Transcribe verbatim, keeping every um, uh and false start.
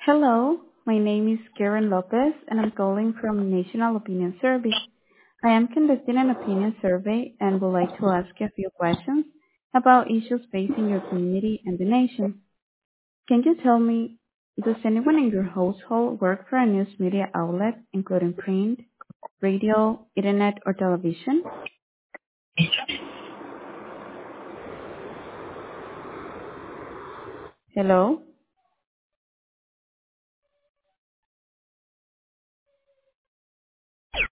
Hello, my name is Karen Lopez, and I'm calling from National Opinion Survey. I am conducting an opinion survey and would like to ask a few questions about issues facing your community and the nation. Can you tell me, does anyone in your household work for a news media outlet, including print, radio, internet, or television? Hello?